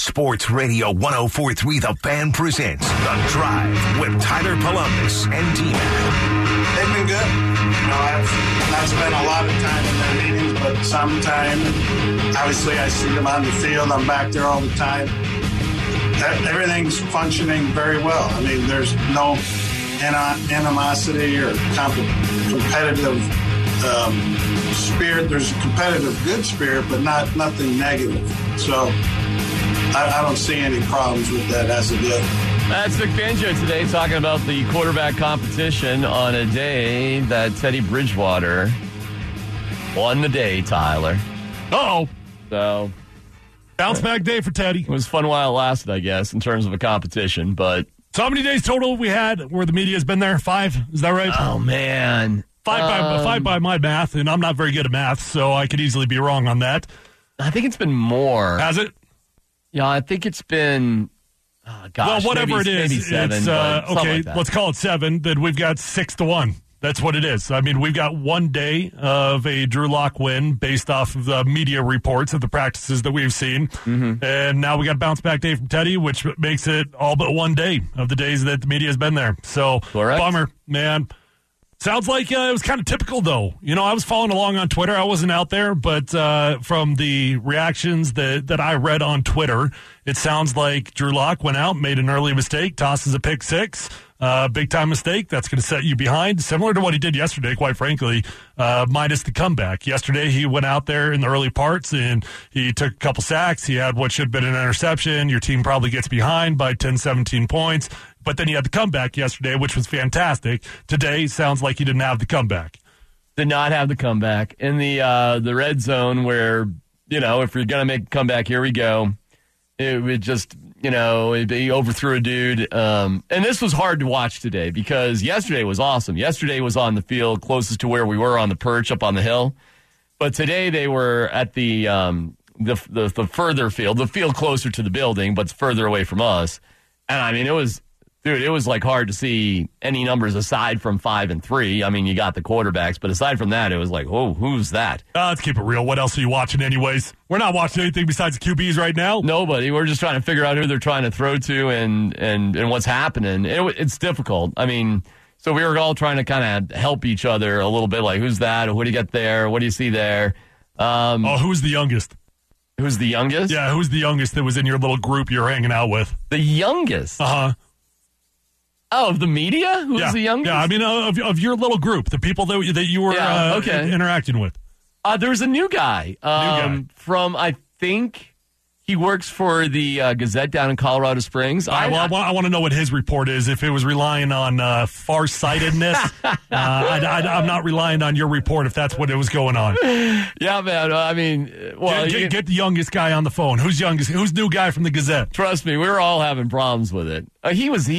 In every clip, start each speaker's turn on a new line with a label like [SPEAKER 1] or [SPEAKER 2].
[SPEAKER 1] Sports Radio 104.3 The Fan presents The Drive with Tyler Columbus and T-Mac.
[SPEAKER 2] They've been good. I've not spent a lot of time in their meetings, but sometime, obviously, I see them on the field. I'm back there all the time. Everything's functioning very well. I mean, there's no animosity or competitive spirit. There's a competitive good spirit, but nothing negative. So I don't see any problems with that as of yet.
[SPEAKER 3] That's Vic Fangio today talking about the quarterback competition on a day that Teddy Bridgewater won the day, Tyler.
[SPEAKER 4] Uh-oh.
[SPEAKER 3] So,
[SPEAKER 4] bounce back day for Teddy.
[SPEAKER 3] It was fun while it lasted, I guess, in terms of a competition, but...
[SPEAKER 4] So how many days total have we had where the media's been there? 5? Is that right?
[SPEAKER 3] Oh, man.
[SPEAKER 4] Five by my math, and I'm not very good at math, so I could easily be wrong on that.
[SPEAKER 3] I think it's been more.
[SPEAKER 4] Has it?
[SPEAKER 3] Yeah, I think it's been... Oh, gosh,
[SPEAKER 4] well, whatever
[SPEAKER 3] maybe,
[SPEAKER 4] it is,
[SPEAKER 3] maybe 7,
[SPEAKER 4] it's, okay,
[SPEAKER 3] like
[SPEAKER 4] let's call it 7. Then we've got 6-1. That's what it is. I mean, we've got one day of a Drew Lock win based off of the media reports of the practices that we've seen. Mm-hmm. And now we got a bounce back day from Teddy, which makes it all but one day of the days that the media has been there. So,
[SPEAKER 3] correct.
[SPEAKER 4] Bummer, man. Sounds like it was kind of typical, though. You know, I was following along on Twitter. I wasn't out there, but from the reactions that I read on Twitter, it sounds like Drew Lock went out, made an early mistake, tosses a pick six. Big-time mistake. That's going to set you behind, similar to what he did yesterday, quite frankly, minus the comeback. Yesterday, he went out there in the early parts, and he took a couple sacks. He had what should have been an interception. Your team probably gets behind by 10, 17 points. But then he had the comeback yesterday, which was fantastic. Today, sounds like he didn't have the comeback.
[SPEAKER 3] Did not have the comeback. In the red zone where, you know, if you're going to make a comeback, here we go. It would just... You know, he overthrew a dude. And this was hard to watch today because yesterday was awesome. Yesterday was on the field closest to where we were on the perch up on the hill. But today they were at the further field, the field closer to the building, but further away from us. And, I mean, it was like hard to see any numbers aside from 5 and 3. I mean, you got the quarterbacks, but aside from that, it was like, oh, who's that?
[SPEAKER 4] Let's keep it real. What else are you watching anyways? We're not watching anything besides QBs right now.
[SPEAKER 3] Nobody. We're just trying to figure out who they're trying to throw to and what's happening. It's difficult. I mean, so we were all trying to kind of help each other a little bit, like, who's that? What do you get there? What do you see there?
[SPEAKER 4] Who's the youngest?
[SPEAKER 3] Who's the youngest?
[SPEAKER 4] Yeah, who's the youngest that was in your little group you're hanging out with?
[SPEAKER 3] The youngest?
[SPEAKER 4] Uh-huh.
[SPEAKER 3] Oh, of the media? Who's the youngest?
[SPEAKER 4] Yeah, I mean, of your little group, the people that you were interacting with.
[SPEAKER 3] There's a new guy. From, I think, he works for the Gazette down in Colorado Springs.
[SPEAKER 4] I want to know what his report is. If it was relying on farsightedness, I'm not relying on your report if that's what it was going on.
[SPEAKER 3] Yeah, man. I mean, well,
[SPEAKER 4] get the youngest guy on the phone. Who's youngest? Who's new guy from the Gazette?
[SPEAKER 3] Trust me, we were all having problems with it. He was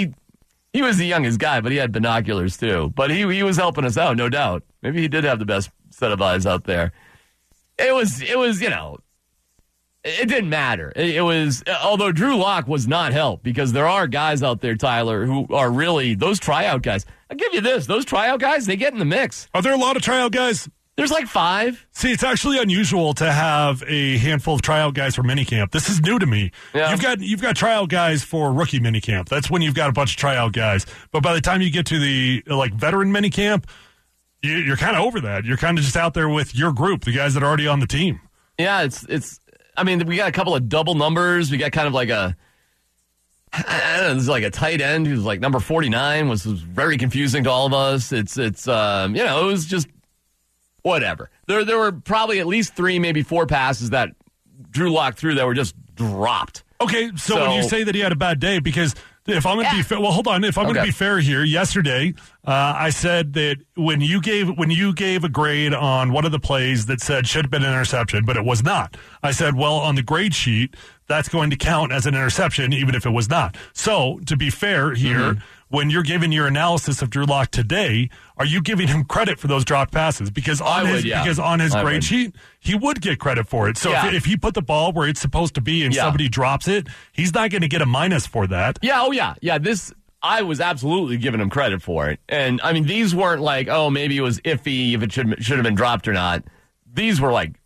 [SPEAKER 3] the youngest guy, but he had binoculars too. But he was helping us out, no doubt. Maybe he did have the best set of eyes out there. It was, you know, it didn't matter. It was, although Drew Lock was not helped because there are guys out there, Tyler, who are really, those tryout guys. I'll give you this. Those tryout guys, they get in the mix.
[SPEAKER 4] Are there a lot of tryout guys?
[SPEAKER 3] There's like 5.
[SPEAKER 4] See, it's actually unusual to have a handful of tryout guys for minicamp. This is new to me. Yeah. You've got tryout guys for rookie minicamp. That's when you've got a bunch of tryout guys. But by the time you get to the veteran minicamp, you're kind of over that. You're kind of just out there with your group, the guys that are already on the team.
[SPEAKER 3] Yeah, it's. I mean, we got a couple of double numbers. We got kind of like I don't know, there's like a tight end who's like number 49 was very confusing to all of us. It's it was just. Whatever. There were probably at least 3, maybe 4 passes that Drew Lock threw that were just dropped.
[SPEAKER 4] Okay, so when you say that he had a bad day, because if I'm going to be fair, well, hold on. If I'm going to be fair here, yesterday I said that when you gave a grade on one of the plays that said should have been an interception, but it was not. I said, well, on the grade sheet, that's going to count as an interception, even if it was not. So to be fair here. When you're giving your analysis of Drew Lock today, are you giving him credit for those dropped passes? Because on his grade sheet, he would get credit for it. So if he put the ball where it's supposed to be and somebody drops it, he's not going to get a minus for that.
[SPEAKER 3] Yeah. This I was absolutely giving him credit for it. And I mean, these weren't like, oh, maybe it was iffy if it should have been dropped or not. These were like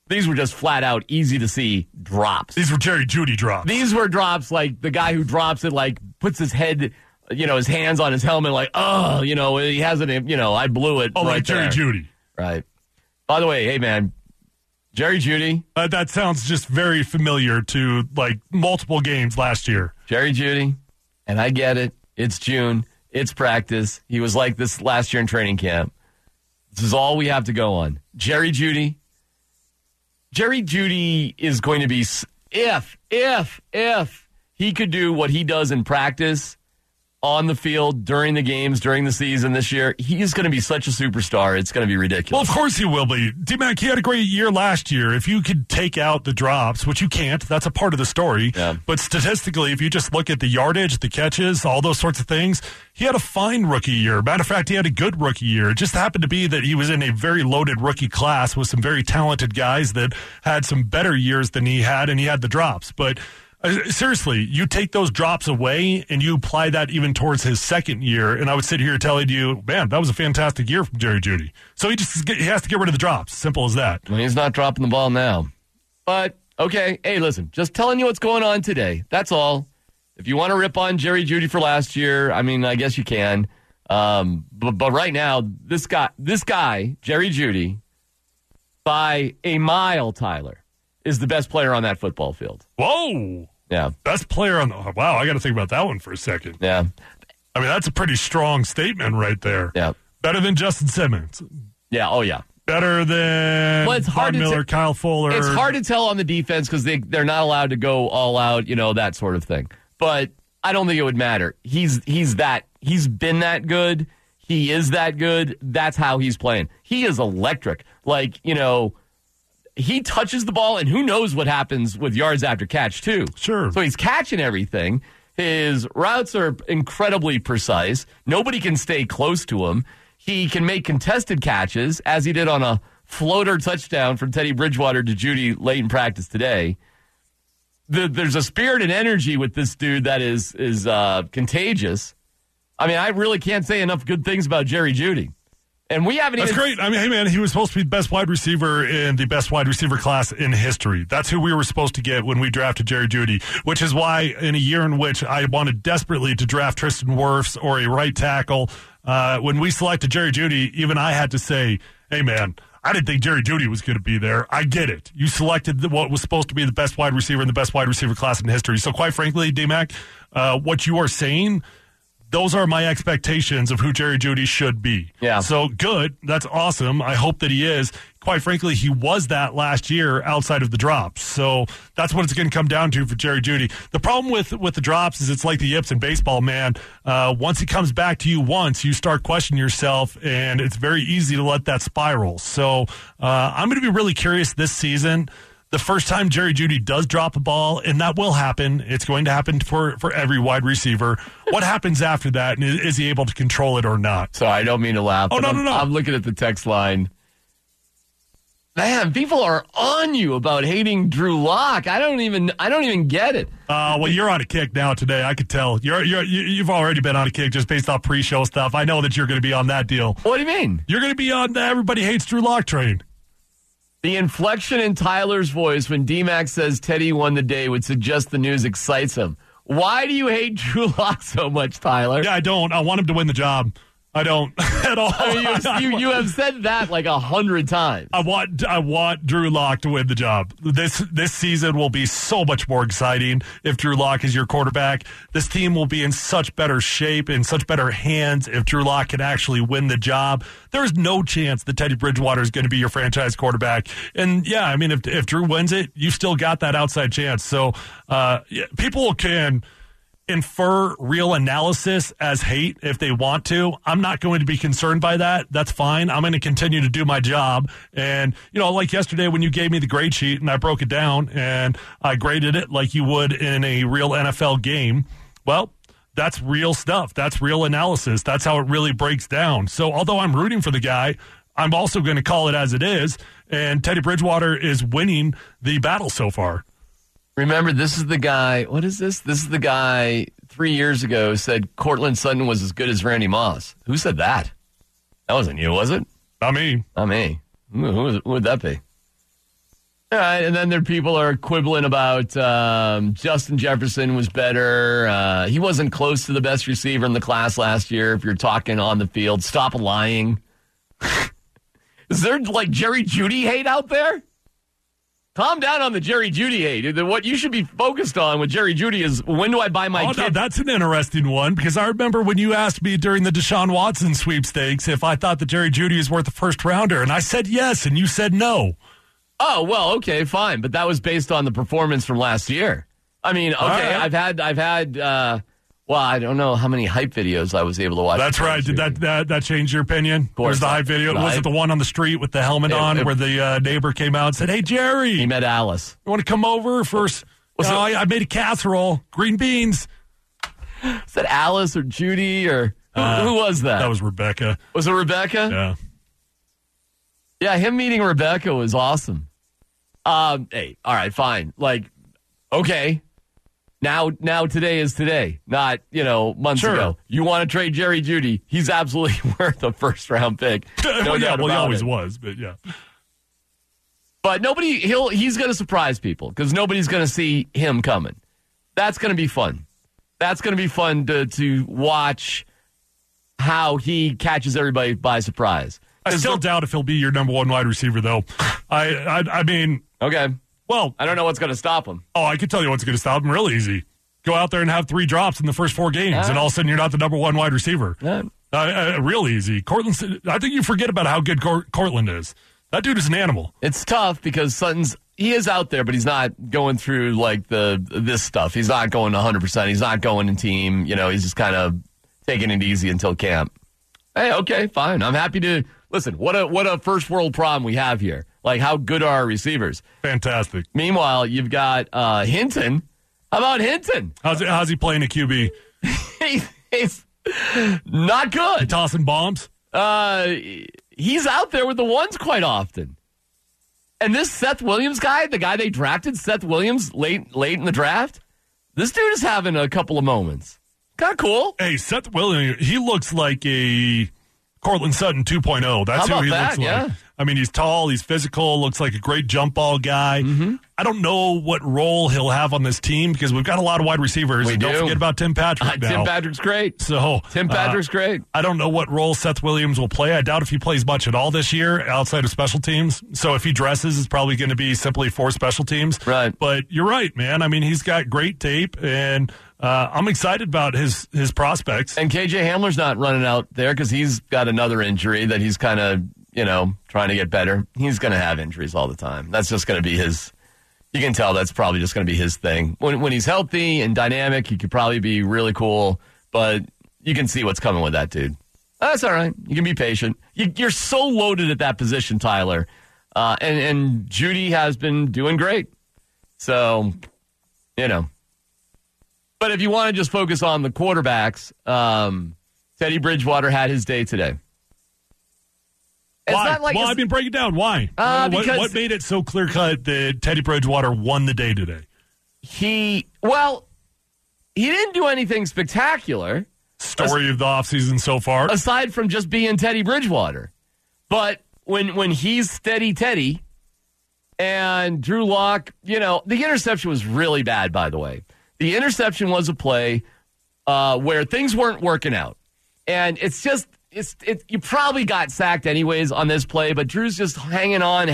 [SPEAKER 3] These were just flat out easy to see drops.
[SPEAKER 4] These were Jerry Jeudy drops.
[SPEAKER 3] These were drops like the guy who drops it, like puts his head, his hands on his helmet, like, he hasn't, I blew it.
[SPEAKER 4] Oh,
[SPEAKER 3] right
[SPEAKER 4] like Jerry
[SPEAKER 3] there.
[SPEAKER 4] Jeudy.
[SPEAKER 3] Right. By the way, hey, man, Jerry Jeudy.
[SPEAKER 4] That sounds just very familiar to, like, multiple games last year.
[SPEAKER 3] Jerry Jeudy, and I get it. It's June. It's practice. He was like this last year in training camp. This is all we have to go on. Jerry Jeudy. Jerry Jeudy is going to be, if he could do what he does in practice, on the field, during the games, during the season this year, he's going to be such a superstar. It's going to be ridiculous.
[SPEAKER 4] Well, of course he will be. D-Mac, he had a great year last year. If you could take out the drops, which you can't, that's a part of the story.
[SPEAKER 3] Yeah.
[SPEAKER 4] But statistically, if you just look at the yardage, the catches, all those sorts of things, he had a fine rookie year. Matter of fact, he had a good rookie year. It just happened to be that he was in a very loaded rookie class with some very talented guys that had some better years than he had, and he had the drops. But seriously, you take those drops away and you apply that even towards his second year, and I would sit here telling you, man, that was a fantastic year from Jerry Jeudy. So he has to get rid of the drops. Simple as that.
[SPEAKER 3] Well, he's not dropping the ball now. But, okay, hey, listen, just telling you what's going on today. That's all. If you want to rip on Jerry Jeudy for last year, I mean, I guess you can. But right now, this guy, Jerry Jeudy, by a mile, Tyler, is the best player on that football field.
[SPEAKER 4] Whoa.
[SPEAKER 3] Yeah.
[SPEAKER 4] Best player on the... Wow, I got to think about that one for a second.
[SPEAKER 3] Yeah.
[SPEAKER 4] I mean, that's a pretty strong statement right there.
[SPEAKER 3] Yeah.
[SPEAKER 4] Better than Justin Simmons.
[SPEAKER 3] Yeah, oh yeah.
[SPEAKER 4] Better than Von Miller, Kyle Fuller.
[SPEAKER 3] It's hard to tell on the defense because they're not allowed to go all out, that sort of thing. But I don't think it would matter. He's been that good. He is that good. That's how he's playing. He is electric. Like, he touches the ball, and who knows what happens with yards after catch, too.
[SPEAKER 4] Sure.
[SPEAKER 3] So he's catching everything. His routes are incredibly precise. Nobody can stay close to him. He can make contested catches, as he did on a floater touchdown from Teddy Bridgewater to Jeudy late in practice today. There's a spirit and energy with this dude that is contagious. I mean, I really can't say enough good things about Jerry Jeudy. And we haven't
[SPEAKER 4] That's great. I mean, hey, man, he was supposed to be the best wide receiver in the best wide receiver class in history. That's who we were supposed to get when we drafted Jerry Jeudy, which is why in a year in which I wanted desperately to draft Tristan Wirfs or a right tackle, when we selected Jerry Jeudy, even I had to say, hey, man, I didn't think Jerry Jeudy was going to be there. I get it. You selected what was supposed to be the best wide receiver in the best wide receiver class in history. So quite frankly, D-Mac, what you are saying, those are my expectations of who Jerry Jeudy should be.
[SPEAKER 3] Yeah.
[SPEAKER 4] So good. That's awesome. I hope that he is. Quite frankly, he was that last year outside of the drops. So that's what it's going to come down to for Jerry Jeudy. The problem with the drops is it's like the yips in baseball, man. Once he comes back to you once, you start questioning yourself, and it's very easy to let that spiral. So I'm going to be really curious this season. The first time Jerry Jeudy does drop a ball, and that will happen, it's going to happen for every wide receiver. What happens after that, and is he able to control it or not?
[SPEAKER 3] Sorry, I don't mean to laugh.
[SPEAKER 4] Oh, no.
[SPEAKER 3] I'm looking at the text line. Man, people are on you about hating Drew Lock. I don't even get it.
[SPEAKER 4] Well, you're on a kick now today. I could tell. You've already been on a kick just based off pre-show stuff. I know that you're going to be on that deal.
[SPEAKER 3] What do you mean?
[SPEAKER 4] You're going to be on the everybody hates Drew Lock train.
[SPEAKER 3] The inflection in Tyler's voice when D-Mac says Teddy won the day would suggest the news excites him. Why do you hate Drew Lock so much, Tyler?
[SPEAKER 4] Yeah, I don't. I want him to win the job. I don't at all.
[SPEAKER 3] I mean, you have said that like 100 times.
[SPEAKER 4] I want Drew Lock to win the job. This season will be so much more exciting if Drew Lock is your quarterback. This team will be in such better shape, in such better hands if Drew Lock can actually win the job. There's no chance that Teddy Bridgewater is going to be your franchise quarterback. And yeah, I mean, if Drew wins it, you still got that outside chance. So people can infer real analysis as hate if they want to. I'm not going to be concerned by that. That's fine. I'm going to continue to do my job. And, like yesterday when you gave me the grade sheet and I broke it down and I graded it like you would in a real NFL game, well, that's real stuff. That's real analysis. That's how it really breaks down. So although I'm rooting for the guy, I'm also going to call it as it is. And Teddy Bridgewater is winning the battle so far.
[SPEAKER 3] Remember, this is the guy, what is this? This is the guy 3 years ago said Cortland Sutton was as good as Randy Moss. Who said that? That wasn't you, was it?
[SPEAKER 4] Not me.
[SPEAKER 3] Not me. Who would that be? All right, and then there people are quibbling about Justin Jefferson was better. He wasn't close to the best receiver in the class last year. If you're talking on the field, stop lying. Is there like Jerry Jeudy hate out there? Calm down on the Jerry Jeudy hate. What you should be focused on with Jerry Jeudy is when do I buy my kid?
[SPEAKER 4] No, that's an interesting one because I remember when you asked me during the Deshaun Watson sweepstakes if I thought that Jerry Jeudy is worth a first rounder, and I said yes, and you said no.
[SPEAKER 3] Oh, well, okay, fine. But that was based on the performance from last year. I mean, okay, right. I've had, well, I don't know how many hype videos I was able to watch.
[SPEAKER 4] That's right. Did that change your opinion? Of course. Was the hype video? Was it the one on the street with the helmet on where the neighbor came out and said, "Hey, Jerry."
[SPEAKER 3] He met Alice.
[SPEAKER 4] You want to come over first? I made a casserole, green beans.
[SPEAKER 3] Is that Alice or Judy or who was that?
[SPEAKER 4] That was Rebecca.
[SPEAKER 3] Was it Rebecca?
[SPEAKER 4] Yeah.
[SPEAKER 3] Yeah, him meeting Rebecca was awesome. Hey, all right, fine. Like, okay. Now today is today, not, months ago. You want to trade Jerry Jeudy? He's absolutely worth a first-round pick. No
[SPEAKER 4] he always
[SPEAKER 3] it.
[SPEAKER 4] was, but yeah.
[SPEAKER 3] But he's going to surprise people because nobody's going to see him coming. That's going to be fun. That's going to be fun to watch how he catches everybody by surprise.
[SPEAKER 4] I still doubt if he'll be your number one wide receiver, though. I mean...
[SPEAKER 3] Okay.
[SPEAKER 4] Well...
[SPEAKER 3] I don't know what's going to stop him.
[SPEAKER 4] Oh, I can tell you what's going to stop him real easy. Go out there and have 3 drops in the first 4 games, and all of a sudden you're not the number one wide receiver. Real easy. Cortland, I think you forget about how good Cortland is. That dude is an animal.
[SPEAKER 3] It's tough because he is out there, but he's not going through, like, this stuff. He's not going 100%. He's not going in team. He's just kind of taking it easy until camp. Hey, okay, fine. I'm happy to... Listen, what a first world problem we have here. Like, how good are our receivers?
[SPEAKER 4] Fantastic.
[SPEAKER 3] Meanwhile, you've got Hinton. How about Hinton?
[SPEAKER 4] How's he playing a QB?
[SPEAKER 3] He's not good.
[SPEAKER 4] He tossing bombs?
[SPEAKER 3] He's out there with the ones quite often. And this Seth Williams guy, the guy they drafted, Seth Williams, late in the draft, this dude is having a couple of moments. Kind of cool.
[SPEAKER 4] Hey, Seth Williams, he looks like a Cortland Sutton 2.0. That's who he looks like. Yeah. I mean, he's tall, he's physical, looks like a great jump ball guy. Mm-hmm. I don't know what role he'll have on this team because we've got a lot of wide receivers. Don't forget about Tim Patrick now.
[SPEAKER 3] Tim Patrick's great.
[SPEAKER 4] Tim
[SPEAKER 3] Patrick's great.
[SPEAKER 4] I don't know what role Seth Williams will play. I doubt if he plays much at all this year outside of special teams. So if he dresses, it's probably going to be simply for special teams.
[SPEAKER 3] Right.
[SPEAKER 4] But you're right, man. I mean, he's got great tape, and I'm excited about his prospects.
[SPEAKER 3] And KJ Hamler's not running out there because he's got another injury that he's kind of, trying to get better. He's going to have injuries all the time. That's just going to be his. You can tell that's probably just going to be his thing. When he's healthy and dynamic, he could probably be really cool, but you can see what's coming with that dude. That's all right. You can be patient. You're so loaded at that position, Tyler. And Jeudy has been doing great. So, But if you want to just focus on the quarterbacks, Teddy Bridgewater had his day today.
[SPEAKER 4] Why? Break it down. Why? What made it so clear-cut that Teddy Bridgewater won the day today?
[SPEAKER 3] He didn't do anything spectacular.
[SPEAKER 4] Story of the offseason so far.
[SPEAKER 3] Aside from just being Teddy Bridgewater. But when he's steady Teddy and Drew Lock, the interception was really bad, by the way. The interception was a play where things weren't working out. And it's just... you probably got sacked anyways on this play, but Drew's just hanging on.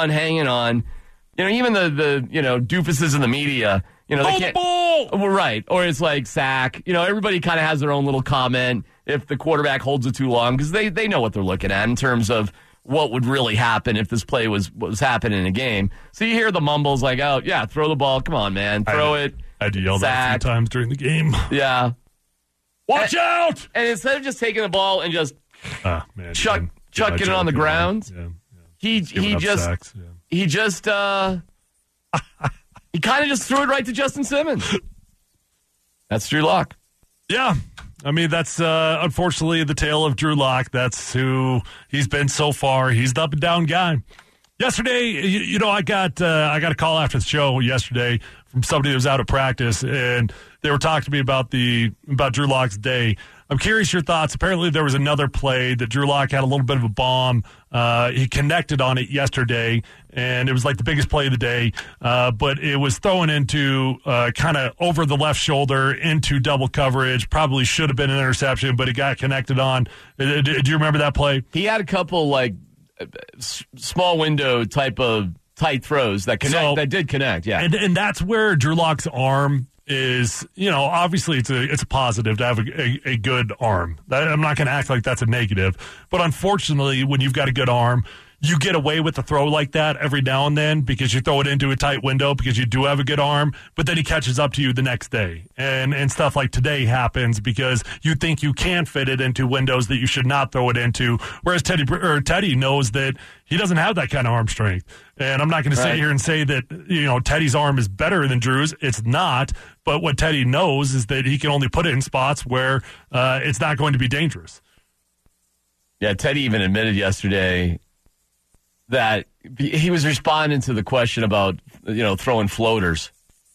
[SPEAKER 3] Even the doofuses in the media, they can't.
[SPEAKER 4] Ball!
[SPEAKER 3] Right. Or it's like sack. Everybody kind of has their own little comment if the quarterback holds it too long because they know what they're looking at in terms of what would really happen if this play was happening in a game. So you hear the mumbles like, oh, yeah, throw the ball. Come on, man. Throw it.
[SPEAKER 4] I had to yell that a few times during the game.
[SPEAKER 3] Yeah. Watch out! And instead of just taking the ball and just chucking it on the ground, he kind of just threw it right to Justin Simmons. That's Drew Lock.
[SPEAKER 4] Yeah. I mean, that's unfortunately the tale of Drew Lock. That's who he's been so far. He's the up and down guy. Yesterday, I got a call after the show yesterday from somebody who was out of practice, and they were talking to me about Drew Lock's day. I'm curious your thoughts. Apparently there was another play that Drew Lock had a little bit of a bomb. He connected on it yesterday, and it was like the biggest play of the day. But it was thrown into kind of over the left shoulder into double coverage. Probably should have been an interception, but it got connected on. Do you remember that play?
[SPEAKER 3] He had a couple like small window type of tight throws that that did connect. Yeah,
[SPEAKER 4] and that's where Drew Lock's arm is, obviously it's a positive to have a good arm. I'm not going to act like that's a negative. But unfortunately, when you've got a good arm, you get away with a throw like that every now and then because you throw it into a tight window because you do have a good arm, but then he catches up to you the next day. And stuff like today happens because you think you can fit it into windows that you should not throw it into, whereas Teddy knows that he doesn't have that kind of arm strength. And I'm not going to sit here and say that, Teddy's arm is better than Drew's. It's not. But what Teddy knows is that he can only put it in spots where it's not going to be dangerous.
[SPEAKER 3] Yeah, Teddy even admitted yesterday that he was responding to the question about, throwing floaters.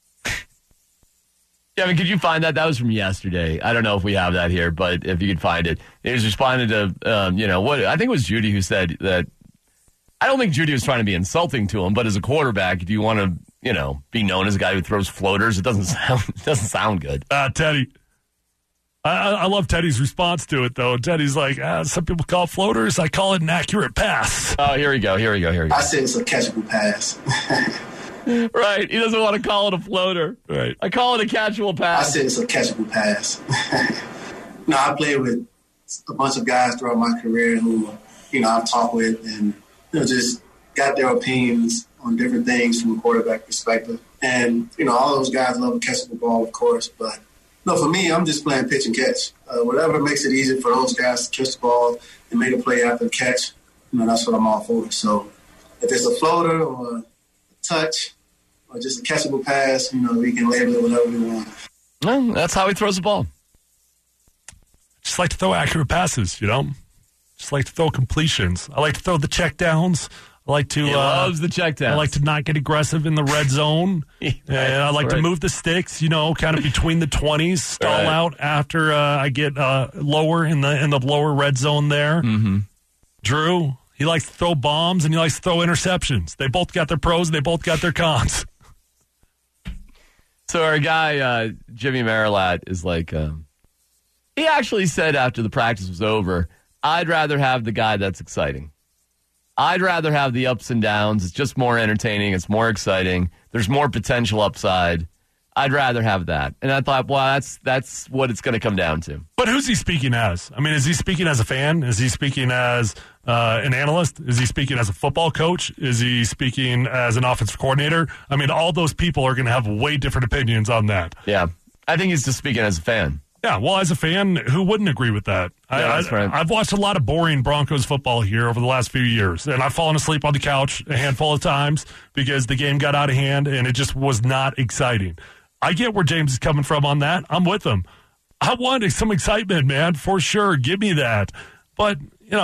[SPEAKER 3] Yeah, I mean, could you find that? That was from yesterday. I don't know if we have that here, but if you could find it. He was responding to, what I think it was Judy who said that. I don't think Judy was trying to be insulting to him, but as a quarterback, do you want to, be known as a guy who throws floaters? It doesn't sound good.
[SPEAKER 4] Teddy. I love Teddy's response to it, though. Teddy's like, some people call it floaters. I call it an accurate pass.
[SPEAKER 3] Oh, here we go.
[SPEAKER 2] I said it's a catchable pass.
[SPEAKER 3] Right. He doesn't want to call it a floater.
[SPEAKER 4] Right.
[SPEAKER 3] I call it a catchable pass.
[SPEAKER 2] I said it's a catchable pass. No, I played with a bunch of guys throughout my career who, I've talked with and, just got their opinions on different things from a quarterback perspective. And, all those guys love to catch the ball, of course, but no, for me, I'm just playing pitch and catch. Whatever makes it easy for those guys to catch the ball and make a play after the catch, that's what I'm all for. So if it's a floater or a touch or just a catchable pass, we can label it whatever we want.
[SPEAKER 3] Well, that's how he throws the ball.
[SPEAKER 4] Just like to throw accurate passes, Just like to throw completions. I like to throw the checkdowns. I like to.
[SPEAKER 3] He loves the checkdowns.
[SPEAKER 4] I like to not get aggressive in the red zone. And I like to move the sticks, kind of between the 20s, stall out after I get lower in the lower red zone there.
[SPEAKER 3] Mm-hmm.
[SPEAKER 4] Drew, he likes to throw bombs and he likes to throw interceptions. They both got their pros and they both got their cons.
[SPEAKER 3] So our guy, Jimmy Marilat, is like, he actually said after the practice was over, I'd rather have the guy that's exciting. I'd rather have the ups and downs. It's just more entertaining. It's more exciting. There's more potential upside. I'd rather have that. And I thought, well, that's what it's going to come down to.
[SPEAKER 4] But who's he speaking as? I mean, is he speaking as a fan? Is he speaking as an analyst? Is he speaking as a football coach? Is he speaking as an offensive coordinator? I mean, all those people are going to have way different opinions on that.
[SPEAKER 3] Yeah. I think he's just speaking as a fan.
[SPEAKER 4] Yeah, well, as a fan, who wouldn't agree with that?
[SPEAKER 3] Yeah, that's right.
[SPEAKER 4] I've watched a lot of boring Broncos football here over the last few years, and I've fallen asleep on the couch a handful of times because the game got out of hand, and it just was not exciting. I get where James is coming from on that. I'm with him. I want some excitement, man, for sure. Give me that. But,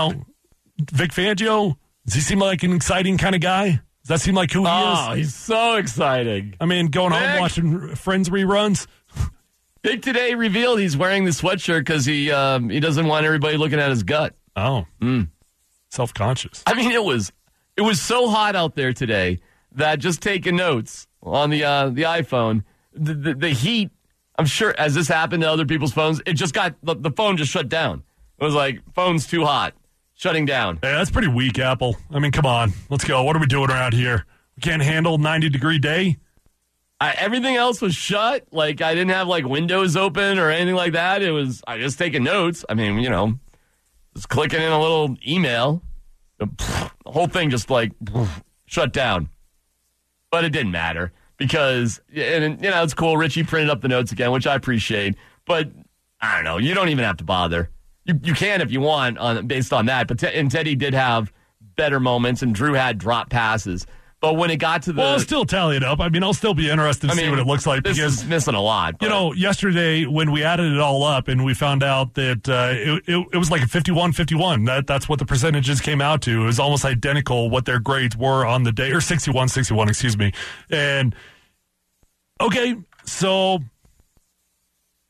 [SPEAKER 4] Vic Fangio, does he seem like an exciting kind of guy? Does that seem like who he is?
[SPEAKER 3] Oh, he's so exciting.
[SPEAKER 4] I mean, going home watching Friends reruns.
[SPEAKER 3] Vic today revealed he's wearing the sweatshirt because he doesn't want everybody looking at his gut.
[SPEAKER 4] Oh, self-conscious.
[SPEAKER 3] I mean, it was so hot out there today that just taking notes on the iPhone, the heat. I'm sure as this happened to other people's phones, it just got the phone just shut down. It was like phone's too hot, shutting down.
[SPEAKER 4] Yeah, that's pretty weak, Apple. I mean, come on, let's go. What are we doing around here? We can't handle 90-degree day.
[SPEAKER 3] Everything else was shut. Like, I didn't have, windows open or anything like that. I just taking notes. I mean, just clicking in a little email. The whole thing just, shut down. But it didn't matter because, it's cool. Richie printed up the notes again, which I appreciate. But, I don't know. You don't even have to bother. You can if you want based on that. But and Teddy did have better moments, and Drew had drop passes. But when it got to
[SPEAKER 4] I'll still tally it up. I mean, I'll still be interested to see what it looks like.
[SPEAKER 3] This is missing a lot. But.
[SPEAKER 4] Yesterday when we added it all up and we found out that it was like a 51-51. That's what the percentages came out to. It was almost identical what their grades were on the day, or 61-61, excuse me. And, okay, so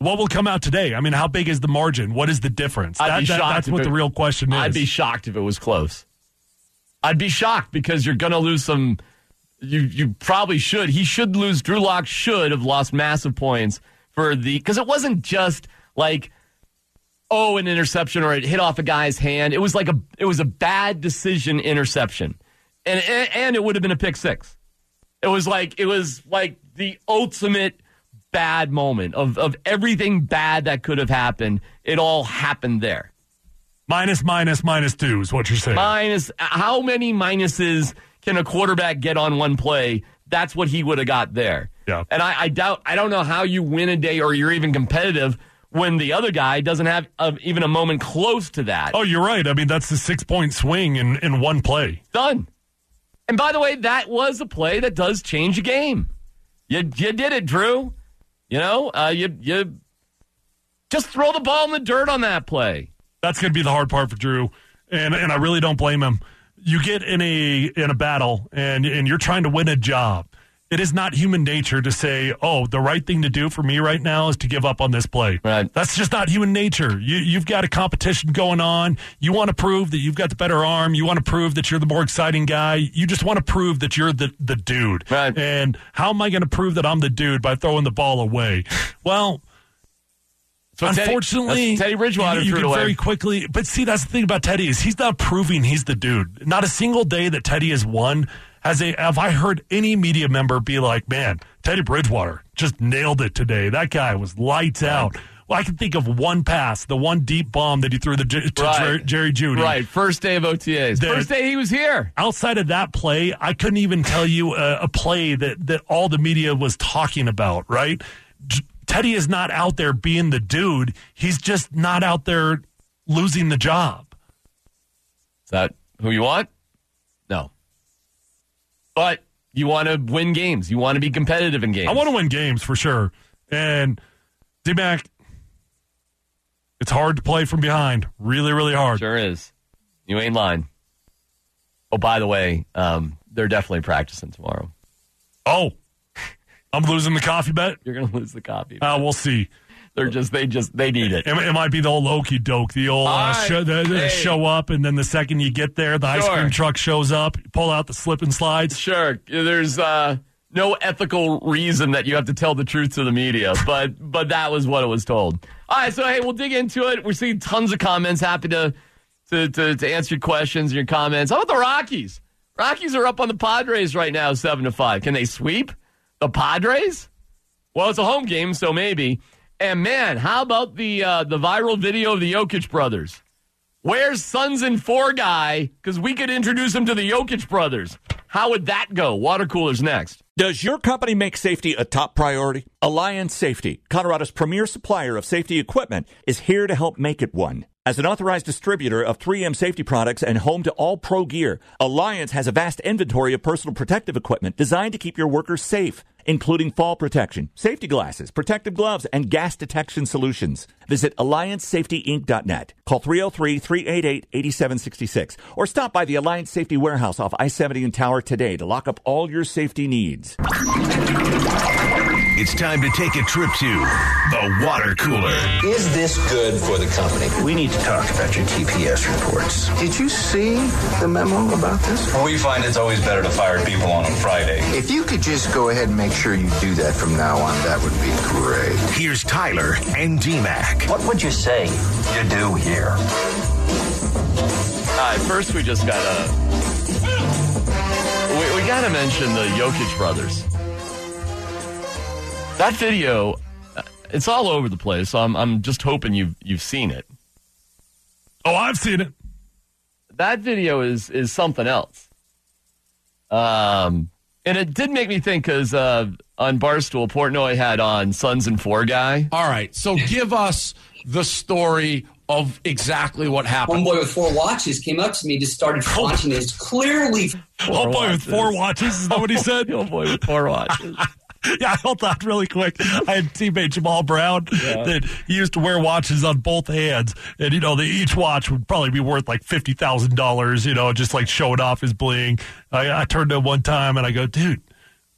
[SPEAKER 4] What will come out today? I mean, how big is the margin? What is the difference? That's what the real question is.
[SPEAKER 3] I'd be shocked if it was close. I'd be shocked because you're going to lose some. You probably should. He should lose. Drew Lock should have lost massive points because it wasn't just like, an interception or it hit off a guy's hand. It was like it was a bad decision interception, and it would have been a pick six. It was like the ultimate bad moment of everything bad that could have happened. It all happened there.
[SPEAKER 4] Minus 2 is what you're saying.
[SPEAKER 3] Minus, how many minuses can a quarterback get on one play? That's what he would have got there.
[SPEAKER 4] Yeah.
[SPEAKER 3] And I don't know how you win a day or you're even competitive when the other guy doesn't have even a moment close to that.
[SPEAKER 4] Oh, you're right. I mean, that's the 6-point swing in one play.
[SPEAKER 3] Done. And by the way, that was a play that does change a game. You did it, Drew. You just throw the ball in the dirt on that play.
[SPEAKER 4] That's going to be the hard part for Drew, and I really don't blame him. You get in a battle, and you're trying to win a job. It is not human nature to say, the right thing to do for me right now is to give up on this play.
[SPEAKER 3] Right.
[SPEAKER 4] That's just not human nature. You've got a competition going on. You want to prove that you've got the better arm. You want to prove that you're the more exciting guy. You just want to prove that you're the dude.
[SPEAKER 3] Right.
[SPEAKER 4] And how am I going to prove that I'm the dude by throwing the ball away? Well,
[SPEAKER 3] so
[SPEAKER 4] unfortunately,
[SPEAKER 3] Teddy Bridgewater
[SPEAKER 4] you
[SPEAKER 3] threw it
[SPEAKER 4] can
[SPEAKER 3] away
[SPEAKER 4] very quickly. But see, that's the thing about Teddy is he's not proving he's the dude. Not a single day that Teddy has won have I heard any media member be like, man, Teddy Bridgewater just nailed it today. That guy was lights out. Well, I can think of one pass, the one deep bomb that he threw to Jerry Jeudy.
[SPEAKER 3] Right, first day of OTAs. First day he was here.
[SPEAKER 4] Outside of that play, I couldn't even tell you a play that all the media was talking about, right? Teddy is not out there being the dude. He's just not out there losing the job.
[SPEAKER 3] Is that who you want? No. But you want to win games. You want to be competitive in games.
[SPEAKER 4] I want to win games for sure. And D-Mac, it's hard to play from behind. Really, really hard.
[SPEAKER 3] Sure is. You ain't lying. Oh, by the way, they're definitely practicing tomorrow.
[SPEAKER 4] Oh, I'm losing the coffee bet?
[SPEAKER 3] You're going to lose the coffee bet.
[SPEAKER 4] We'll see.
[SPEAKER 3] They need it.
[SPEAKER 4] It might be the old okey doke, the old show up, and then the second you get there, the ice cream truck shows up, you pull out the slip and slides.
[SPEAKER 3] Sure. There's no ethical reason that you have to tell the truth to the media, but that was what it was told. All right, so hey, we'll dig into it. We're seeing tons of comments. Happy to answer your questions and your comments. How about the Rockies? Rockies are up on the Padres right now, 7-5. Can they sweep the Padres? Well, it's a home game, so maybe. And, man, how about the viral video of the Jokic brothers? Where's Sons and Four guy? Because we could introduce him to the Jokic brothers. How would that go? Water coolers next.
[SPEAKER 5] Does your company make safety a top priority? Alliance Safety, Colorado's premier supplier of safety equipment, is here to help make it one. As an authorized distributor of 3M safety products and home to all pro gear, Alliance has a vast inventory of personal protective equipment designed to keep your workers safe, including fall protection, safety glasses, protective gloves, and gas detection solutions. Visit AllianceSafetyInc.net. Call 303-388-8766 or stop by the Alliance Safety Warehouse off I-70 and Tower today to lock up all your safety needs.
[SPEAKER 1] It's time to take a trip to the water cooler.
[SPEAKER 6] Is this good for the company?
[SPEAKER 7] We need to talk about your TPS reports.
[SPEAKER 6] Did you see the memo about this?
[SPEAKER 8] Well, we find it's always better to fire people on a Friday.
[SPEAKER 6] If you could just go ahead and make sure you do that from now on, that would be great.
[SPEAKER 1] Here's Tyler and D-Mac.
[SPEAKER 7] What would you say you do here?
[SPEAKER 3] All right, first we just got to... We got to mention the Jokic brothers. That video, it's all over the place, so I'm just hoping you've seen it.
[SPEAKER 4] Oh, I've seen it.
[SPEAKER 3] That video is something else. And it did make me think because on Barstool, Portnoy had on Sons and Four guy.
[SPEAKER 9] All right, so give us the story of exactly what happened.
[SPEAKER 10] Homeboy with 4 watches came up to me, just started watching it. It's clearly...
[SPEAKER 4] Homeboy with 4 watches, is that what he said?
[SPEAKER 3] Homeboy with 4 watches.
[SPEAKER 4] Yeah, I held that really quick. I had teammate Jamal Brown that he used to wear watches on both hands. And, each watch would probably be worth like $50,000, just like showing off his bling. I turned to him one time and I go, dude,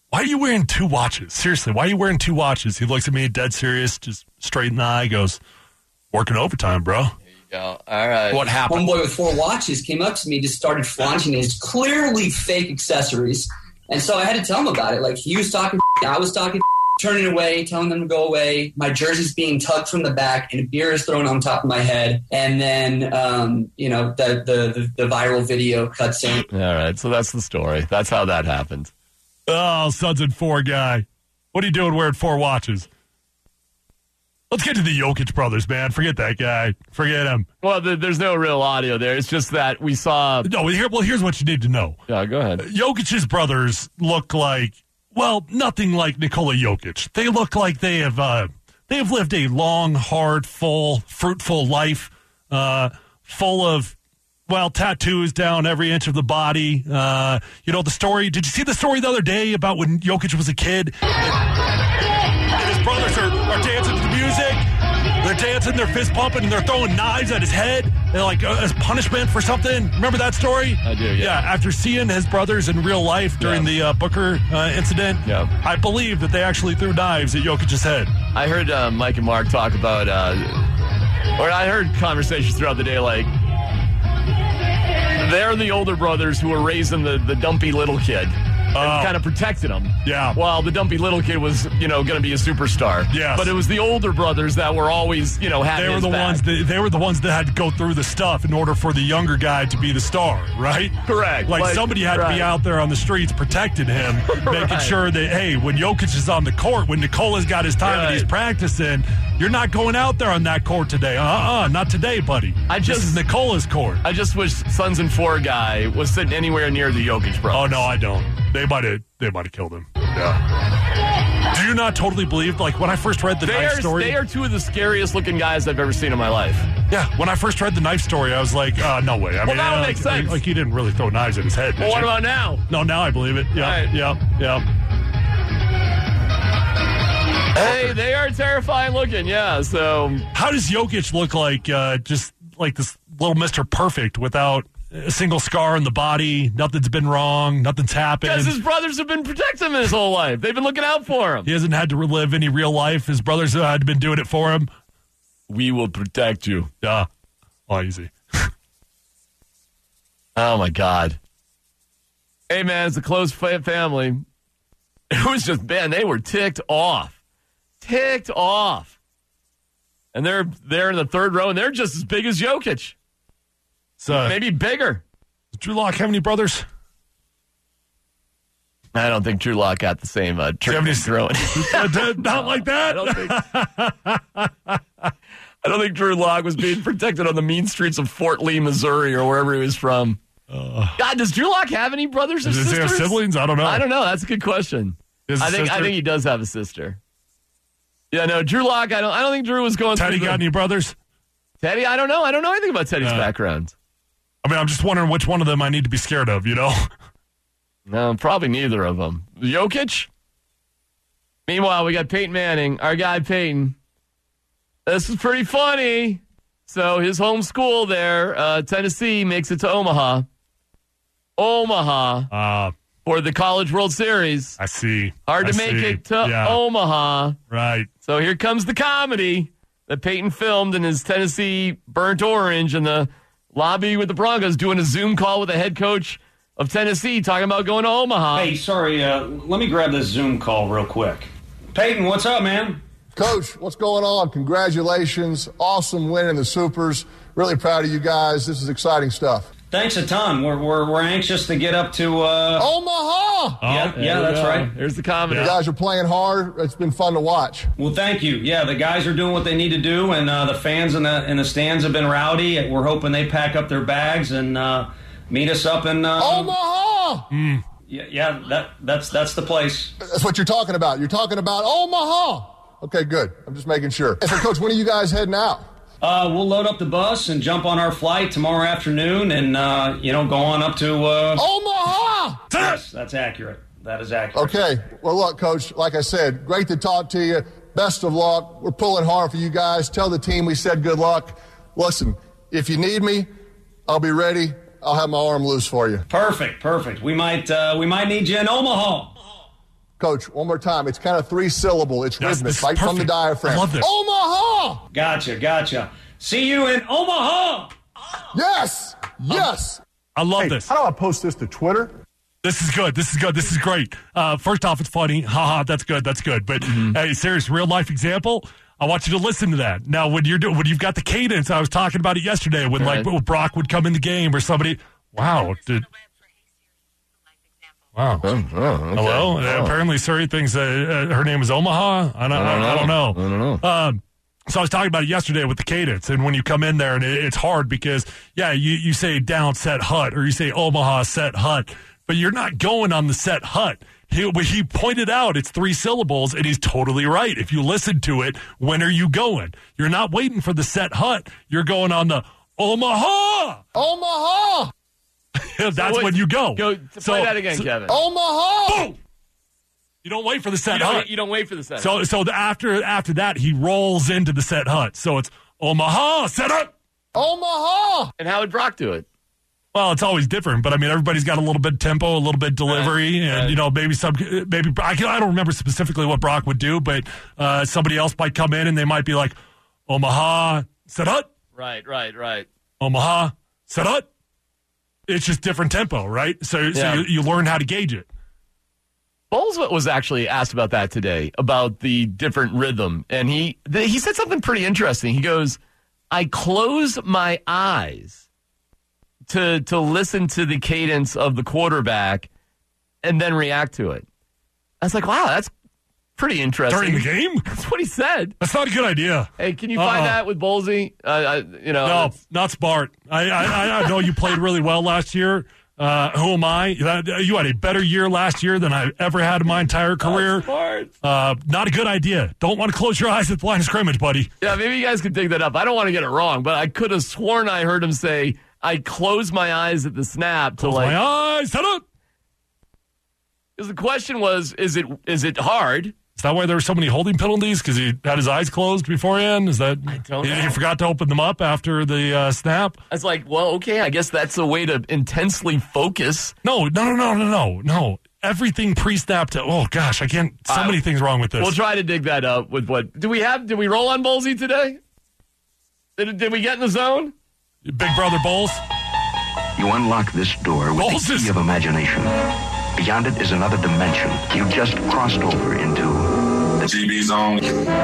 [SPEAKER 4] Why are you wearing 2 watches? Seriously, why are you wearing 2 watches? He looks at me dead serious, just straight in the eye, goes, working overtime, bro.
[SPEAKER 3] There you go. All right.
[SPEAKER 9] What happened?
[SPEAKER 10] Homeboy with 4 watches came up to me, just started flaunting his clearly fake accessories. And so I had to tell him about it. Like, he was talking, I was talking, turning away, telling them to go away. My jersey's being tugged from the back, and a beer is thrown on top of my head. And then, the viral video cuts in.
[SPEAKER 3] All right. So that's the story. That's how that happened.
[SPEAKER 4] Oh, Suns and 4 guy. What are you doing wearing 4 watches? Let's get to the Jokic brothers, man. Forget that guy. Forget him.
[SPEAKER 3] Well, there's no real audio there. It's just that we saw.
[SPEAKER 4] No, here's what you need to know.
[SPEAKER 3] Yeah, go ahead.
[SPEAKER 4] Jokic's brothers look like, well, nothing like Nikola Jokic. They look like they have lived a long, hard, full, fruitful life, full of, well, tattoos down every inch of the body. The story. Did you see the story the other day about when Jokic was a kid? And his brothers are dancing to the music. They're dancing, they're fist pumping, and they're throwing knives at his head. They're like as punishment for something. Remember that story?
[SPEAKER 3] I do, yeah.
[SPEAKER 4] Yeah, after seeing his brothers in real life during the Booker incident, I believe that they actually threw knives at Jokic's head.
[SPEAKER 3] I heard Mike and Mark talk about, or I heard conversations throughout the day like, they're the older brothers who were raising the dumpy little kid. And kind of protected him.
[SPEAKER 4] Yeah.
[SPEAKER 3] While the dumpy little kid was, going to be a superstar.
[SPEAKER 4] Yes.
[SPEAKER 3] But it was the older brothers that were always, having his back.
[SPEAKER 4] They were the ones that had to go through the stuff in order for the younger guy to be the star, right?
[SPEAKER 3] Correct.
[SPEAKER 4] Like somebody had to be out there on the streets protecting him, making sure that, hey, when Jokic is on the court, when Nikola's got his time and he's practicing, you're not going out there on that court today. Not today, buddy. This is Nikola's court.
[SPEAKER 3] I just wish Suns and 4 guy was sitting anywhere near the Jokic brothers.
[SPEAKER 4] Oh, no, I don't. They might have killed him. Yeah. Do you not totally believe, like, when I first read the knife story?
[SPEAKER 3] They are 2 of the scariest looking guys I've ever seen in my life.
[SPEAKER 4] Yeah, when I first read the knife story, I was like, no way. I mean,
[SPEAKER 3] that would make sense.
[SPEAKER 4] Like, he didn't really throw knives at his head.
[SPEAKER 3] Well, what about now?
[SPEAKER 4] No, now I believe it. Yeah,
[SPEAKER 3] right.
[SPEAKER 4] yeah.
[SPEAKER 3] Hey, they are terrifying looking, yeah, so.
[SPEAKER 4] How does Jokic look like just like this little Mr. Perfect without a single scar on the body? Nothing's been wrong. Nothing's happened.
[SPEAKER 3] Because his brothers have been protecting him his whole life. They've been looking out for him.
[SPEAKER 4] He hasn't had to relive any real life. His brothers had been doing it for him.
[SPEAKER 3] We will protect you.
[SPEAKER 4] Yeah. Oh, easy.
[SPEAKER 3] Oh, my God. Hey, man, it's a close family. It was just, man, they were ticked off. Ticked off. And they're in the 3rd row, and they're just as big as Jokic. So maybe bigger.
[SPEAKER 4] Does Drew Lock have any brothers?
[SPEAKER 3] I don't think Drew Lock got the same treatment throwing.
[SPEAKER 4] Not like that.
[SPEAKER 3] I don't think Drew Lock was being protected on the mean streets of Fort Lee, Missouri, or wherever he was from. God, does Drew Lock have any brothers or sisters?
[SPEAKER 4] Does he have siblings? I don't know.
[SPEAKER 3] I don't know. That's a good question. I think he does have a sister. Yeah, no, Drew Lock. I don't think Drew was going.
[SPEAKER 4] Teddy got any brothers?
[SPEAKER 3] Teddy, I don't know. I don't know anything about Teddy's background.
[SPEAKER 4] I mean, I'm just wondering which one of them I need to be scared of.
[SPEAKER 3] No, probably neither of them. Jokic. Meanwhile, we got Peyton Manning, our guy Peyton. This is pretty funny. So his home school there, Tennessee, makes it to Omaha. For the College World Series.
[SPEAKER 4] I see.
[SPEAKER 3] Hard to make it to Omaha.
[SPEAKER 4] Right.
[SPEAKER 3] So here comes the comedy that Peyton filmed in his Tennessee burnt orange in the lobby with the Broncos, doing a Zoom call with the head coach of Tennessee, talking about going to Omaha.
[SPEAKER 11] Hey, sorry, let me grab this Zoom call real quick. Peyton, what's up, man?
[SPEAKER 12] Coach, what's going on? Congratulations. Awesome win in the Supers. Really proud of you guys. This is exciting stuff.
[SPEAKER 11] Thanks a ton. We're anxious to get up to
[SPEAKER 12] Omaha.
[SPEAKER 11] Yeah, that's right.
[SPEAKER 3] There's the comedy.
[SPEAKER 12] You guys are playing hard. It's been fun to watch.
[SPEAKER 11] Well, thank you. Yeah, the guys are doing what they need to do, and the fans in the stands have been rowdy. We're hoping they pack up their bags and meet us up in
[SPEAKER 12] Omaha.
[SPEAKER 11] Yeah, that's the place.
[SPEAKER 12] That's what you're talking about. You're talking about Omaha. Okay, good. I'm just making sure. So, Coach, when are you guys heading out?
[SPEAKER 11] We'll load up the bus and jump on our flight tomorrow afternoon and, go on up to...
[SPEAKER 12] Omaha!
[SPEAKER 11] Yes, that's accurate. That is accurate.
[SPEAKER 12] Okay. Well, look, Coach, like I said, great to talk to you. Best of luck. We're pulling hard for you guys. Tell the team we said good luck. Listen, if you need me, I'll be ready. I'll have my arm loose for you.
[SPEAKER 11] Perfect. We might need you in Omaha.
[SPEAKER 12] Coach, one more time. It's kind of 3-syllable. It's rhythmic, right from the diaphragm.
[SPEAKER 4] I love this.
[SPEAKER 12] Omaha!
[SPEAKER 11] Gotcha. See you in Omaha.
[SPEAKER 12] Yes! Yes!
[SPEAKER 4] I love this.
[SPEAKER 12] How do I post this to Twitter?
[SPEAKER 4] This is good. This is great. First off, it's funny. Haha, that's good. But hey, serious, real life example. I want you to listen to that. Now, when you've got the cadence, I was talking about it yesterday when when Brock would come in the game or somebody. Wow. Wow.
[SPEAKER 3] Okay.
[SPEAKER 4] Hello? Apparently, Suri thinks her name is Omaha. I don't know. So I was talking about it yesterday with the cadence, and when you come in there, and it's hard because, you say down set hut, or you say Omaha set hut, but you're not going on the set hut. He pointed out it's 3 syllables, and he's totally right. If you listen to it, when are you going? You're not waiting for the set hut. You're going on the Omaha!
[SPEAKER 12] Omaha!
[SPEAKER 4] That's when you go.
[SPEAKER 3] Play that again, Kevin.
[SPEAKER 12] Omaha!
[SPEAKER 4] Boom! You don't wait for the set hut.
[SPEAKER 3] You don't wait for the set
[SPEAKER 4] hut. So after that, he rolls into the set hut. So it's Omaha, set hut!
[SPEAKER 12] Omaha!
[SPEAKER 3] And how would Brock do it?
[SPEAKER 4] Well, it's always different, but I mean, everybody's got a little bit tempo, a little bit delivery, and maybe I don't remember specifically what Brock would do, but somebody else might come in and they might be like, Omaha, set hut.
[SPEAKER 3] Right.
[SPEAKER 4] Omaha, set hut. It's just different tempo, right? So you learn how to gauge it.
[SPEAKER 3] Bowles was actually asked about that today, about the different rhythm, and he said something pretty interesting. He goes, I close my eyes to listen to the cadence of the quarterback and then react to it. I was like, wow, that's pretty interesting.
[SPEAKER 4] During the game?
[SPEAKER 3] That's what he said.
[SPEAKER 4] That's not a good idea.
[SPEAKER 3] Hey, can you find that with Bowlesy?
[SPEAKER 4] No, not smart. I know you played really well last year. Who am I? You had a better year last year than I've ever had in my entire career. Not a good idea. Don't want to close your eyes at the line of scrimmage, buddy.
[SPEAKER 3] Yeah, maybe you guys could dig that up. I don't want to get it wrong, but I could have sworn I heard him say, I close my eyes at the snap to
[SPEAKER 4] my eyes, set up.
[SPEAKER 3] Because the question was, is it hard?
[SPEAKER 4] Is that why there were so many holding penalties? Because he had his eyes closed beforehand? Is that
[SPEAKER 3] I don't know.
[SPEAKER 4] He forgot to open them up after the snap?
[SPEAKER 3] I was like, well, okay, I guess that's a way to intensely focus.
[SPEAKER 4] No. Everything pre-snap to, oh gosh, I can't, so many things wrong with this.
[SPEAKER 3] We'll try to dig that up with what, did we roll on Bowlesy today? Did we get in the zone?
[SPEAKER 4] Big Brother Bowles?
[SPEAKER 7] You unlock this door with the key of imagination. Beyond it is another dimension. You just crossed over into the GB zone.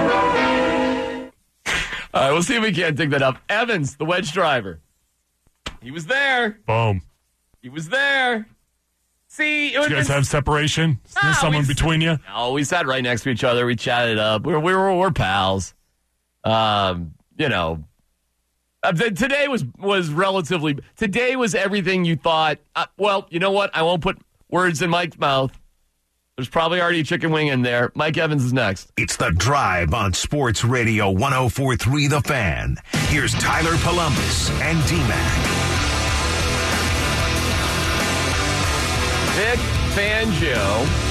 [SPEAKER 3] All right, we'll see if we can't dig that up. Evans, the wedge driver. He was there.
[SPEAKER 4] Boom.
[SPEAKER 3] He was there. See,
[SPEAKER 4] did you guys have separation? There's someone between you?
[SPEAKER 3] No, we sat right next to each other. We chatted up. We're pals. Today was relatively. Today was everything you thought. Well, you know what? I won't put words in Mike's mouth. There's probably already a chicken wing in there. Mike Evans is next.
[SPEAKER 1] It's The Drive on Sports Radio 104.3 The Fan. Here's Tyler Polumbus and D-Mac.
[SPEAKER 3] Vic Fangio.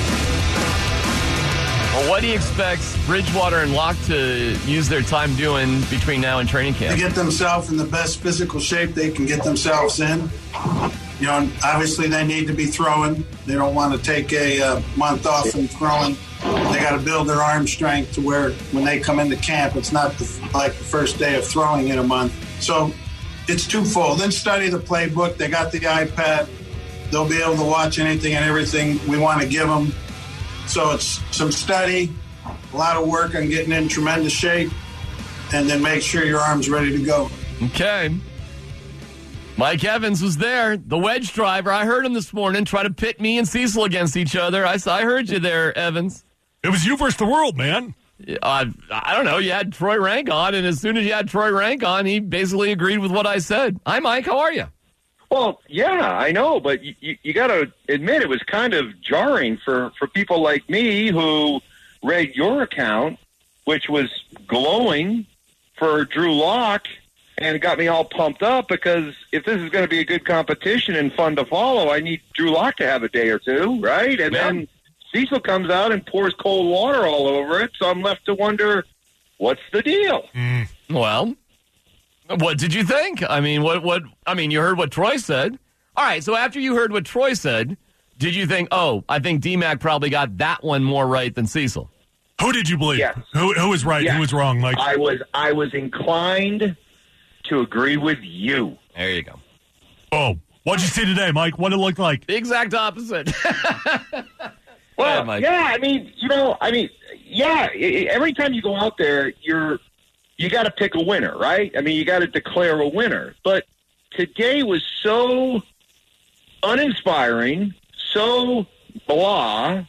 [SPEAKER 3] Well, what do you expect Bridgewater and Locke to use their time doing between now and training camp?
[SPEAKER 2] To get themselves in the best physical shape they can get themselves in. You know, obviously they need to be throwing. They don't want to take a month off from throwing. They got to build their arm strength to where when they come into camp, it's not like the first day of throwing in a month. So it's twofold. Then study the playbook. They got the iPad. They'll be able to watch anything and everything we want to give them. So it's some study, a lot of work on getting in tremendous shape, and then make sure your arm's ready to go.
[SPEAKER 3] Okay. Mike Evans was there, the wedge driver. I heard him this morning try to pit me and Cecil against each other. I heard you there, Evans.
[SPEAKER 4] It was you versus the world, man.
[SPEAKER 3] I don't know. You had Troy Rank on, and as soon as you had Troy Rank on, he basically agreed with what I said. Hi, Mike. How are you?
[SPEAKER 13] Well, yeah, I know, but you got to admit it was kind of jarring for people like me who read your account, which was glowing for Drew Lock, and it got me all pumped up because if this is going to be a good competition and fun to follow, I need Drew Lock to have a day or two, right? And then Cecil comes out and pours cold water all over it, so I'm left to wonder, what's the deal?
[SPEAKER 3] Well, what did you think? I mean, what? I mean, you heard what Troy said. All right, so after you heard what Troy said, did you think, I think DMAC probably got that one more right than Cecil?
[SPEAKER 4] Who did you believe?
[SPEAKER 13] Yes.
[SPEAKER 4] Who was right?
[SPEAKER 13] Yes.
[SPEAKER 4] Who was wrong, Mike?
[SPEAKER 13] I was inclined to agree with you.
[SPEAKER 3] There you go.
[SPEAKER 4] Oh, what'd you see today, Mike? What did it look like?
[SPEAKER 3] The exact opposite.
[SPEAKER 13] Well,
[SPEAKER 3] Mike.
[SPEAKER 13] yeah, every time you go out there, you got to pick a winner, right? I mean, you got to declare a winner. But today was so uninspiring, so blah,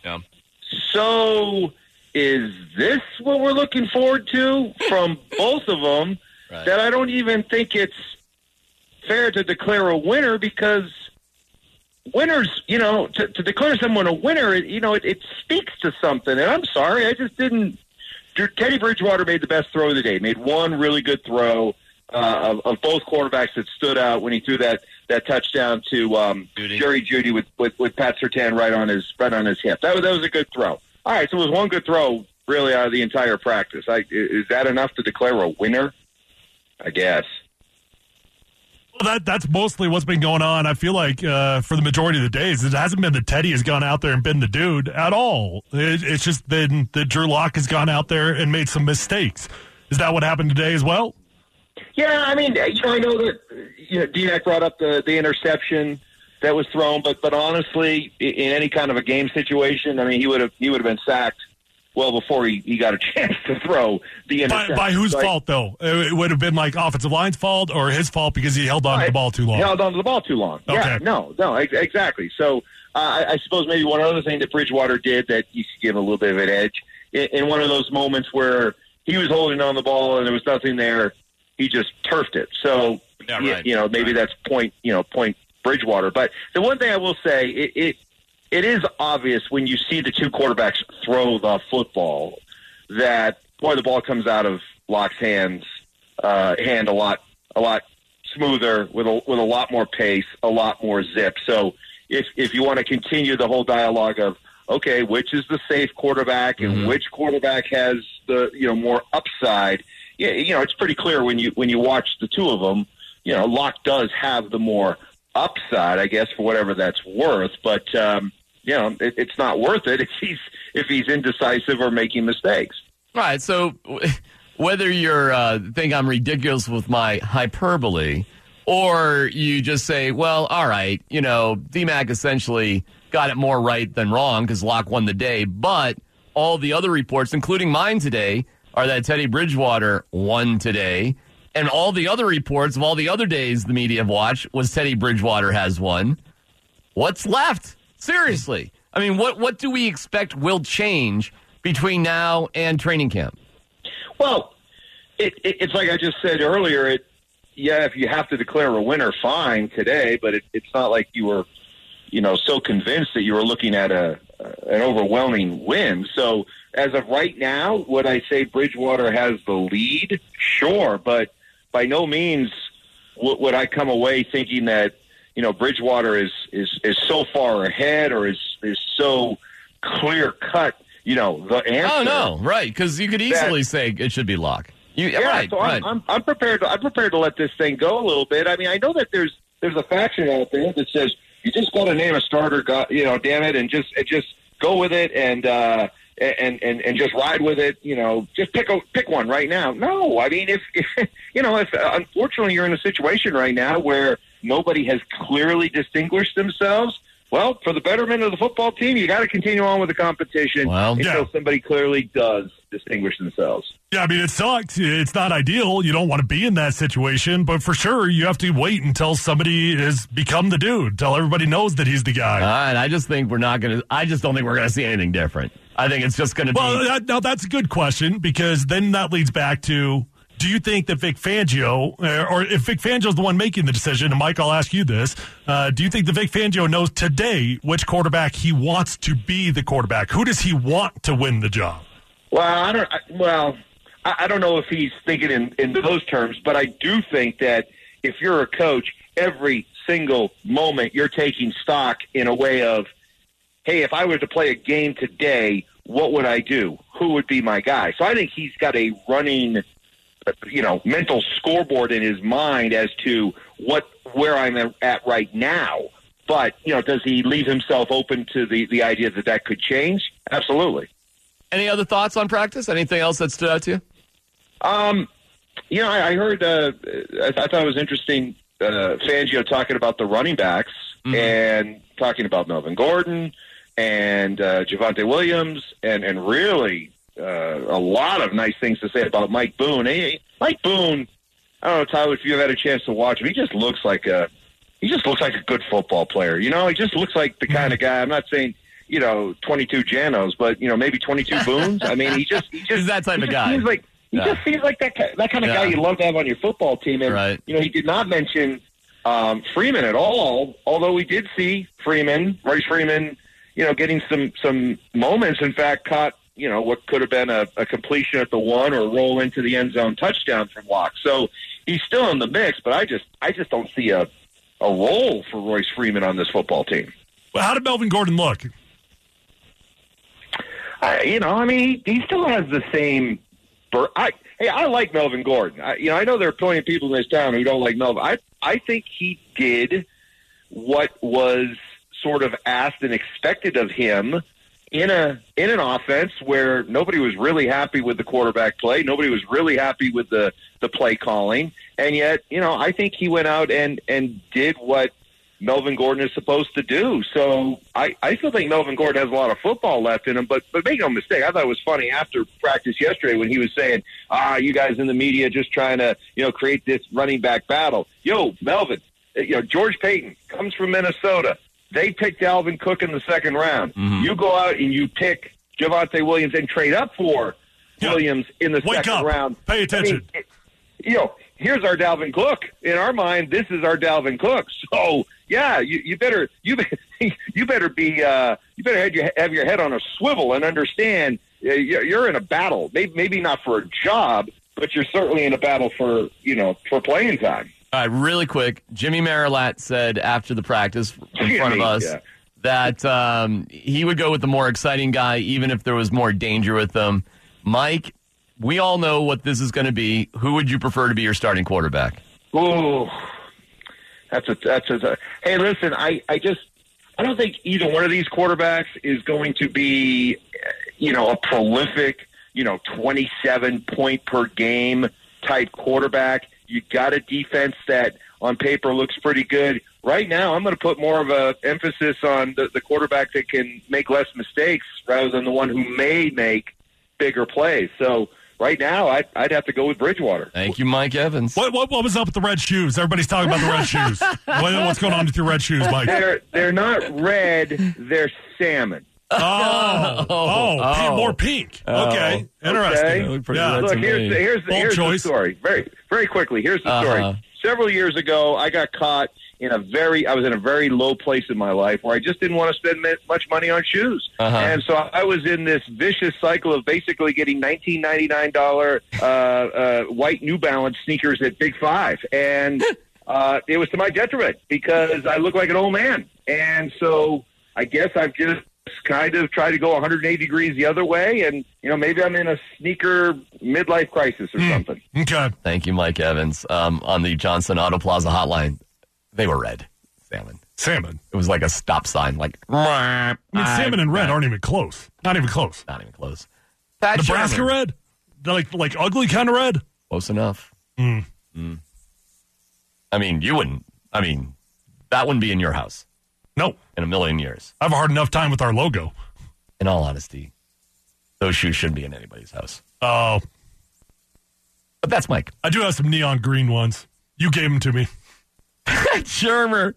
[SPEAKER 13] so is this what we're looking forward to from both of them that I don't even think it's fair to declare a winner, because winners, to declare someone a winner, it speaks to something. And I'm sorry, I just didn't. Teddy Bridgewater made the best throw of the day. Made one really good throw of both quarterbacks that stood out when he threw that touchdown to Jerry Jeudy with Pat Surtain right on his hip. That was a good throw. All right, so it was one good throw really out of the entire practice. Is that enough to declare a winner? I guess.
[SPEAKER 4] Well, that's mostly what's been going on. I feel like for the majority of the days, it hasn't been that Teddy has gone out there and been the dude at all. It's just been that Drew Lock has gone out there and made some mistakes. Is that what happened today as well?
[SPEAKER 13] Yeah, I mean, I know that DMAC brought up the interception that was thrown, but honestly, in any kind of a game situation, I mean, he would have been sacked well before he got a chance to throw the interception.
[SPEAKER 4] By whose fault, though? It would have been like offensive line's fault or his fault because he held on to the ball too long?
[SPEAKER 13] He held on to the ball too long.
[SPEAKER 4] Okay.
[SPEAKER 13] Yeah, no, exactly. So I suppose maybe one other thing that Bridgewater did that you could give a little bit of an edge, in one of those moments where he was holding on the ball and there was nothing there, he just turfed it. So, maybe that's point Bridgewater. But the one thing I will say, it is obvious when you see the two quarterbacks throw the football that, boy, the ball comes out of Lock's hand a lot smoother with a lot more pace, a lot more zip. So if you want to continue the whole dialogue of, okay, which is the safe quarterback and which quarterback has the more upside, it's pretty clear when you watch the two of them. Lock does have the more upside, I guess, for whatever that's worth, but it's not worth it if he's indecisive or making mistakes.
[SPEAKER 3] All right, so whether you're think I'm ridiculous with my hyperbole, or you just say, well, all right, DMAC essentially got it more right than wrong because Lock won the day, but all the other reports, including mine today, are that Teddy Bridgewater won today, and all the other reports of all the other days the media have watched was Teddy Bridgewater has won. What's left? Seriously. I mean, what do we expect will change between now and training camp?
[SPEAKER 13] Well, it's like I just said earlier. If you have to declare a winner, fine today, but it's not like you were, so convinced that you were looking at an overwhelming win. So as of right now, would I say Bridgewater has the lead? Sure, but by no means would I come away thinking that Bridgewater is so far ahead or is so clear cut. The answer.
[SPEAKER 3] Oh no, right? Because you could easily say it should be Lock. Right.
[SPEAKER 13] So I'm prepared to let this thing go a little bit. I mean, I know that there's a faction out there that says you just got to name a starter, damn it, and just go with it and just ride with it. Just pick one right now. No, I mean, if unfortunately you're in a situation right now where nobody has clearly distinguished themselves, well, for the betterment of the football team, you got to continue on with the competition until somebody clearly does distinguish themselves.
[SPEAKER 4] Yeah, I mean, it sucks. It's not ideal. You don't want to be in that situation, but for sure, you have to wait until somebody has become the dude, until everybody knows that he's the guy.
[SPEAKER 3] And I just think I just don't think we're going to see anything different. I think it's just going to be.
[SPEAKER 4] Well, now that's a good question, because then that leads back to, do you think that Vic Fangio, or if Vic Fangio's the one making the decision, and Mike, I'll ask you this, do you think that Vic Fangio knows today which quarterback he wants to be the quarterback? Who does he want to win the job?
[SPEAKER 13] Well, I don't know if he's thinking in those terms, but I do think that if you're a coach, every single moment you're taking stock in a way of, hey, if I were to play a game today, what would I do? Who would be my guy? So I think he's got a running mental scoreboard in his mind as to where I'm at right now. But, does he leave himself open to the idea that could change? Absolutely.
[SPEAKER 3] Any other thoughts on practice? Anything else that stood out to you?
[SPEAKER 13] I heard, I thought it was interesting, Fangio talking about the running backs and talking about Melvin Gordon and Javonte Williams and really a lot of nice things to say about Mike Boone. Mike Boone, I don't know, Tyler, if you've had a chance to watch him, he just looks like a good football player. He just looks like the kind of guy. I'm not saying 22 Janos, but maybe 22 Boones. I mean, he's
[SPEAKER 3] that type of guy.
[SPEAKER 13] He just seems like that kind of guy you love to have on your football team. And he did not mention Freeman at all. Although we did see Royce Freeman, getting some moments. In fact, caught what could have been a completion at the 1 or roll into the end zone touchdown from Locke. So he's still in the mix, but I just don't see a role for Royce Freeman on this football team.
[SPEAKER 4] Well, how did Melvin Gordon look?
[SPEAKER 13] He still has the same. I like Melvin Gordon. I know there are plenty of people in this town who don't like Melvin. I think he did what was sort of asked and expected of him in an offense where nobody was really happy with the quarterback play. Nobody was really happy with the play calling. And yet, I think he went out and did what Melvin Gordon is supposed to do. So I still think Melvin Gordon has a lot of football left in him, but make no mistake, I thought it was funny after practice yesterday when he was saying, you guys in the media just trying to, create this running back battle. Yo, Melvin, George Payton comes from Minnesota. They picked Dalvin Cook in the second round. Mm-hmm. You go out and you pick Javonte Williams and trade up for Williams in the second round.
[SPEAKER 4] Pay attention.
[SPEAKER 13] Here's our Dalvin Cook. In our mind, this is our Dalvin Cook. So, yeah, you better be have your head on a swivel and understand you're in a battle. Maybe not for a job, but you're certainly in a battle for playing time.
[SPEAKER 3] All right, really quick. Jimmy Marilat said after the practice in front of us that he would go with the more exciting guy, even if there was more danger with them. Mike, we all know what this is going to be. Who would you prefer to be your starting quarterback?
[SPEAKER 13] Oh, that's a. Hey, listen, I don't think either one of these quarterbacks is going to be, a prolific, 27 point per game type quarterback. You got a defense that on paper looks pretty good. Right now, I'm going to put more of an emphasis on the quarterback that can make less mistakes rather than the one who may make bigger plays. So right now, I'd have to go with Bridgewater.
[SPEAKER 3] Thank you, Mike Evans.
[SPEAKER 4] What was up with the red shoes? Everybody's talking about the red shoes. What's going on with your red shoes, Mike?
[SPEAKER 13] They're not red. They're salmon.
[SPEAKER 4] More pink. Okay, interesting.
[SPEAKER 13] Okay. Look, here's the story. Very, very quickly. Here's the story. Several years ago, I got caught I was in a very low place in my life where I just didn't want to spend much money on shoes. And so I was in this vicious cycle of basically getting $19.99 white New Balance sneakers at Big Five. And it was to my detriment because I look like an old man. And so I guess I've just kind of try to go 180 degrees the other way, and maybe I'm in a sneaker midlife crisis or something.
[SPEAKER 4] Okay.
[SPEAKER 3] Thank you, Mike Evans. On the Johnson Auto Plaza hotline, they were red. Salmon. It was like a stop sign. Like
[SPEAKER 4] salmon and red aren't even close. Not even close.
[SPEAKER 3] Pat
[SPEAKER 4] Nebraska
[SPEAKER 3] Sherman.
[SPEAKER 4] red, like ugly kind of red.
[SPEAKER 3] Close enough. I mean, you wouldn't. I mean, that wouldn't be in your house.
[SPEAKER 4] No.
[SPEAKER 3] In a million years.
[SPEAKER 4] I have a hard enough time with our logo.
[SPEAKER 3] In all honesty, those shoes shouldn't be in anybody's house.
[SPEAKER 4] Oh.
[SPEAKER 3] But that's Mike.
[SPEAKER 4] I do have some neon green ones. You gave them to me.
[SPEAKER 3] Shermer.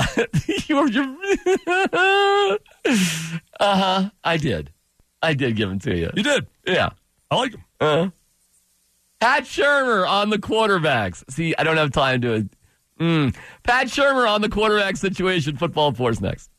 [SPEAKER 3] I did. I did give them to you.
[SPEAKER 4] You did?
[SPEAKER 3] Yeah.
[SPEAKER 4] I like them.
[SPEAKER 3] Pat Shermer on the quarterbacks. See, I don't have time to... Pat Shermer on the quarterback situation. Football Force next.